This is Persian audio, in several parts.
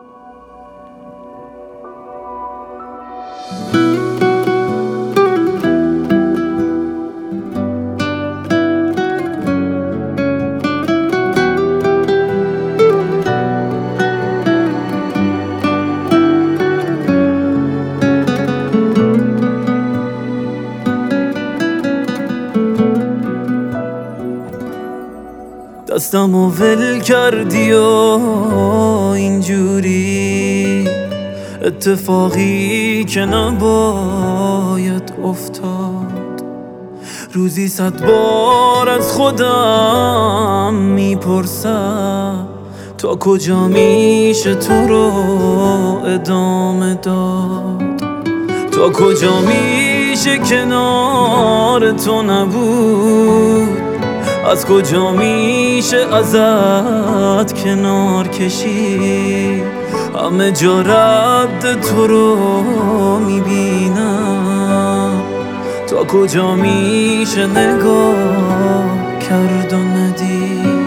دستمو ول کردی و اینجوری اتفاقی که نباید افتاد. روزی 100 بار از خودم میپرسم تا کجا میشه تو رو ادامه داد، تا کجا میشه کنار تو نبود، از کجا میشه ازت کنار کشید. همه جا رد تو رو میبینم، تا کجا میشه نگاه کرد و ندید.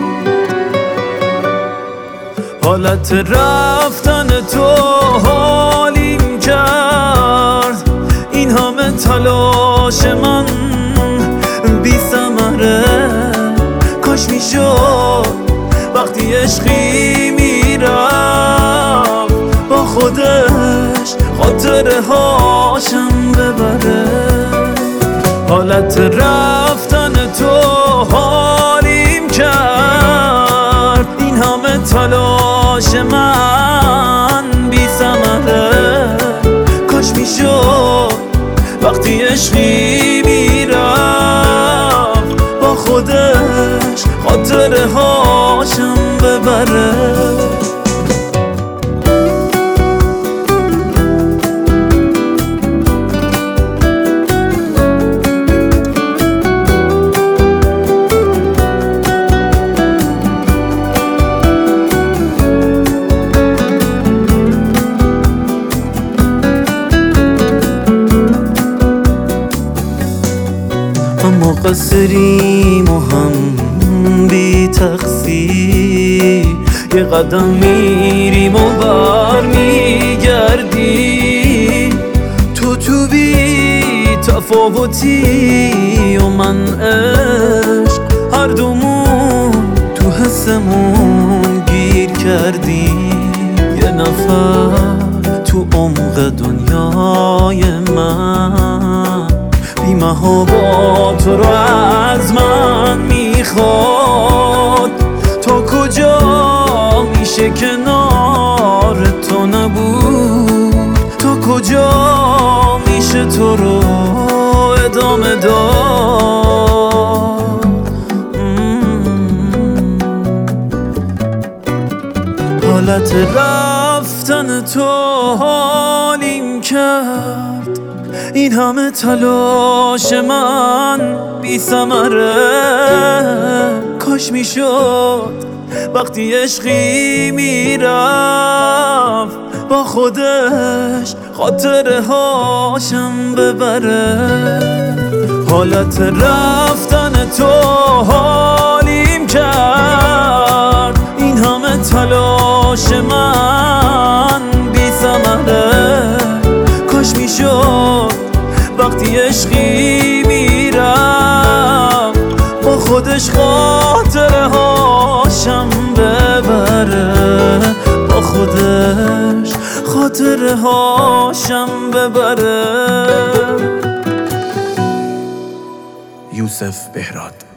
حالت رفتن تو حالیم کرد، این همه تلاش من بی ثمره. کاش میشد وقتی عشقی میرفت با خودش خاطره هاشم ببره. حالت رفتن تو حالیم کرد، این همه تلاش من بی ثمره. کاش میشد وقتی عشقی میرفت با خودش خاطره هاشم ببره. اما قصریم و هم بی تقصیر، یه قدم میریم و بر میگردی. تو بی تفاوتی و من عشق، هر دومون تو حسمون گیر کردیم. یه نفر تو عمق دنیای من بی محابا تو رو از من میخواد. تا کجا میشه کنار تو نبود، تا کجا میشه تو رو ادامه داد. حالت رفتن تو حالیم کرد، این همه تلاش من بی ثمره. کاش میشد وقتی عشقی میرفت با خودش خاطره هاشم ببره. حالت رفتن تو حالیم کرد، این همه تلاش من بی ثمره. کاش میشد وقتی عشقی میرفت با خودش خاطره هاشم ببره، با خودش خاطره هاشم ببره. یوسف بهراد.